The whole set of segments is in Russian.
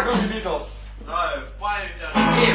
группе Битлз. Давай, парень тебя.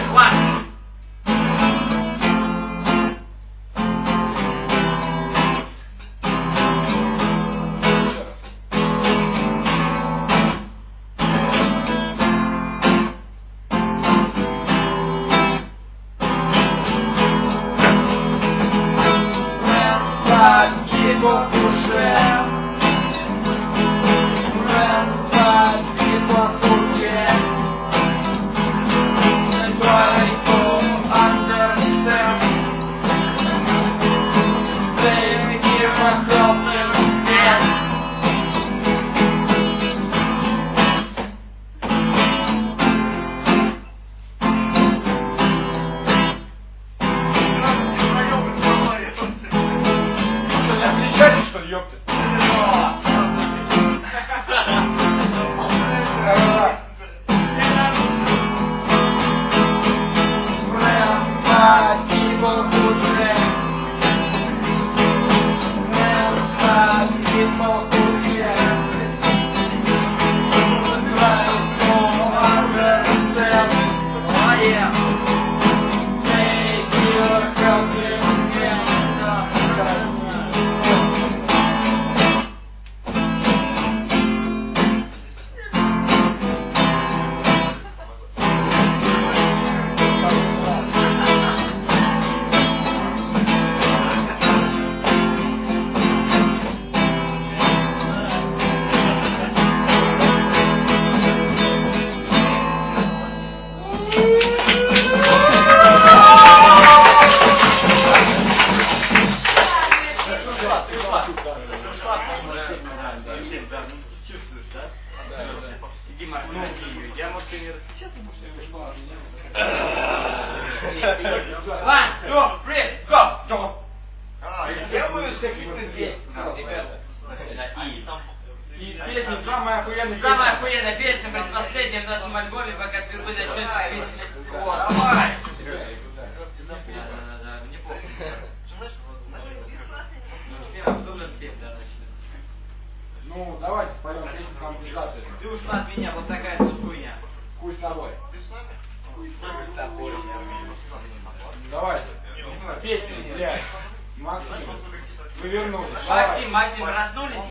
Что ли, ёпты? Иди, Марк, я, может, и не распечатаю, может, это что? One, two, three, go! Я буду всякие здесь, ребята. И песня самая охуенная песня. Самая охуенная песня, предпоследняя в нашем альбоме, пока впервые начнется песня. Вот, давай! Да, неплохо. Ну, давайте споем песню самую пиздатую. Ты ушла от меня, вот такая вот хуйня. Хуй с тобой. Хуй с тобой. Давайте. Песня, блядь. Максим, вы вернулись. Максим, проснулись?